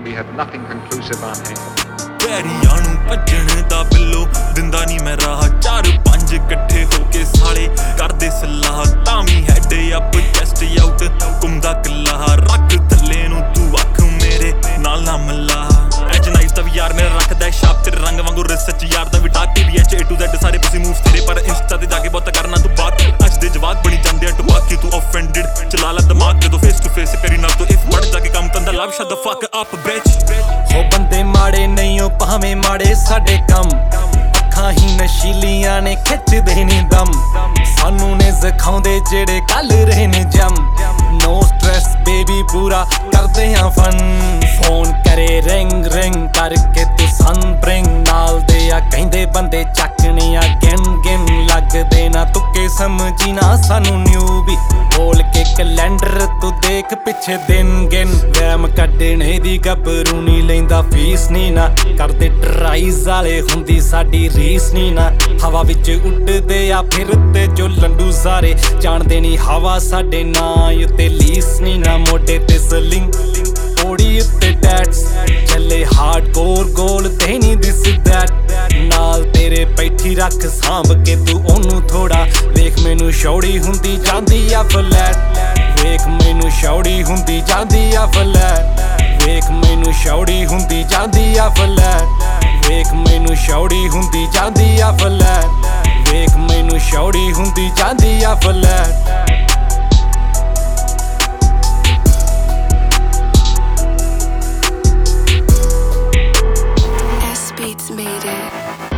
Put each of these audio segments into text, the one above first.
We have nothing conclusive on hand. ਪੈਰੀਆਂ ਨੂੰ ਭੱਜਣ ਦਾ ਬਿੱਲੋ ਦਿੰਦਾ ਨਹੀਂ ਮੈਂ ਰਾਹ 4-5 ਇਕੱਠੇ ਹੋ ਕੇ ਸਾਲੇ ਕਰਦੇ ਸਲਾਹ ਤਾਂ ਵੀ ਹੈਡ ਅਪ ਚੈਸਟ ਆਊਟ ਘੁੰਮਦਾ ਕਿੱਲਾ ਰੱਖ ਥੱਲੇ ਨੂੰ ਤੂੰ ਅੱਖ ਮੇਰੇ ਨਾਲ ਨਾ ਮਿਲਾ ਐਜ ਨਾਈਫ ਦਾ ਵੀ ਯਾਰ ਮੇਰਾ ਰੱਖਦਾ ਸ਼ਾਪ ਤੇਰੇ ਰੰਗ ਵਾਂਗੂ ਰਿਸਰਚ ਯਾਰ ਦਾ ਵੀ ਡਾਕ TDH A to Z ਸਾਰੇ ਪੁਸੀ ਮੂਵਸ ਤੇਰੇ ਪਰ ਇੰਸਟਾ ਤੇ ਜਾ ਕੇ ਬਹੁਤ ਕਰਨਾ ਤੂੰ ਬਾਤ ਅੱਜ ਦੇ ਜਵਾਕ ਬਣੀ ਜਾਂਦੇ ਆ ਟੁਬਾਕੀ ਤੂੰ ਆਫੈਂਡਡ ਚਲਾ ਲੈ ਦਿਮਾਗ ਜਦੋਂ ਫੇਸ ਟੂ ਫੇਸ ਕਰੀ ਨਾ ਤੂੰ ਇਫ ਵੜ ਜਾ ਕੇ ਕੰਮ ਤੰਦਾ ਲਵ ਸ਼ਟ ਦ ਫੱਕ ਅਪ ਬਿਚ ਹੋ ਬੰਦੇ ਮਾੜੇ ਨਹੀਂ ਉਹ ਭਾਵੇਂ ਮਾੜੇ ਸਾਡੇ ਕੰਮ ਅੱਖਾਂ ਹੀ ਨਸ਼ੀਲੀਆਂ ਨੇ ਖਿੱਚਦੇ ਨੀ ਦਮ ਸਾਨੂੰ ਨੇ ਸਿਖਾਉਂਦੇ ਜਿਹੜੇ ਕੱਲ ਰਹੇ ਨੇ ਜਮ ਨੋ ਸਟ੍ਰੈਸ ਬੇਬੀ ਪੂਰਾ ਕਰਦੇ ਆ ਫਨ ਫੋਨ ਕਰੇ ਰਿੰਗ ਰਿੰਗ ਕਰਕੇ ਤੂੰ ਸਨ ਬ੍ਰਿੰਗ ਨਾਲ ਦੇ ਆ ਕਹਿੰਦੇ ਬੰਦੇ ਚੱਕਣੇ ਆ ਗਿਣ ਲੱਗਦੇ ਨਾ ਤੁੱਕੇ ਸਮਝੀ ਨਾ ਸਾਨੂੰ ਨਿਊ ਵੀ ਬੋਲ ਕੇ ਕੈਲੰਡਰ ਤੂੰ ਦੇਖ ਪਿੱਛੇ ਦਿਨ ਗਿਣ ਵਹਿਮ ਕੱਢਣੇ ਦੀ ਗੱਭਰੂ ਨੀ ਲੈਂਦਾ ਫੀਸ ਨੀ ਨਾ ਕਰਦੇ ਟਰਾਈਜ਼ ਵਾਲੇ ਹੁੰਦੀ ਸਾਡੀ ਰੀਸ ਨੀ ਨਾ ਹਵਾ ਵਿੱਚ ਉੱਡਦੇ ਆ ਫਿਰਦੇ ਜੋ ਲੰਡੂ ਸਾਰੇ ਜਾਣਦੇ ਨੀ ਹਵਾ ਸਾਡੇ ਨਾਂ ਉੱਤੇ ਲੀਸ ਨੀ ਨਾ ਮੋਢੇ ਤੇ ਸਲਿੰਗ ਓੜੀ ਉੱਤੇ ਡੈਟਸ ਚੱਲੇ ਹਾਰਡਕੋਰ ਗੋਲ ਤੇ ਨੀ ਦਿਸ ਦੈਟ ਨਾਲ ਤੇਰੇ ਬੈਠੀ ਰੱਖ ਸਾਂਭ ਕੇ ਤੂੰ ਉਹਨੂੰ ਥੋੜਾ ਵੇਖ ਮੈਨੂੰ ਸ਼ੌੜੀ ਹੁੰਦੀ ਜਾਂਦੀ ਆ ਫਲੈਟ ਵੇਖ ਮੈਨੂੰ ਸ਼ੌੜੀ ਹੁੰਦੀ ਜਾਂਦੀ ਆ ਫਲੈਟ ਵੇਖ ਮੈਨੂੰ ਸ਼ੌੜੀ ਹੁੰਦੀ ਜਾਂਦੀ ਆ ਫਲੈਟ ਵੇਖ ਮੈਨੂੰ ਸ਼ੌੜੀ ਹੁੰਦੀ ਜਾਂਦੀ ਆ ਫਲੈਟ ਵੇਖ ਮੈਨੂੰ ਸ਼ੌੜੀ ਹੁੰਦੀ ਜਾਂਦੀ ਆ flat made it.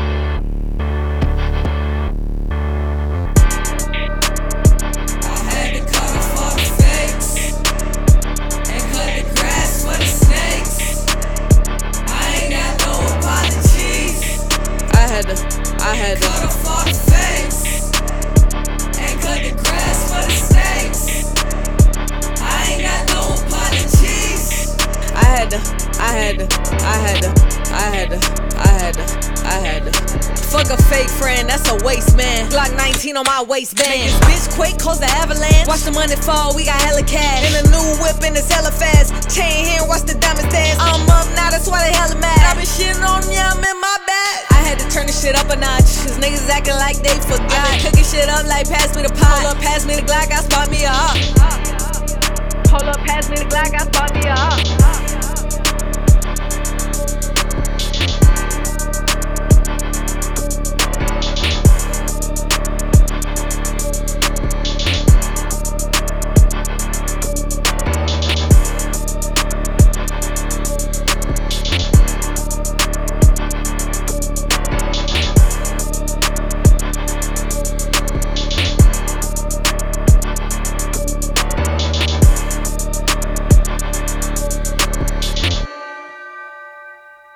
I had to cut off all the fakes and cut the grass for the snakes. I ain't got no apologies. I had to cut off all the fakes and cut the grass for the snakes. I ain't got no apologies. I had to fuck a fake friend, that's a waste, man. Glock 19 on my waistband. This bitch quake, cause the avalanche. Watch the money fall, we got hella cash. In a new whip and it's hella fast. Chain here, watch the diamonds dance. I'm up now, that's why they hella mad. I been shitting on me, I'm in my bag. I had to turn this shit up a notch, cause niggas acting like they forgot. I been cooking shit up like pass me the pot. Hold up, pass me the Glock, I spot me a op. Hold up, pass me the Glock, I spot me a op.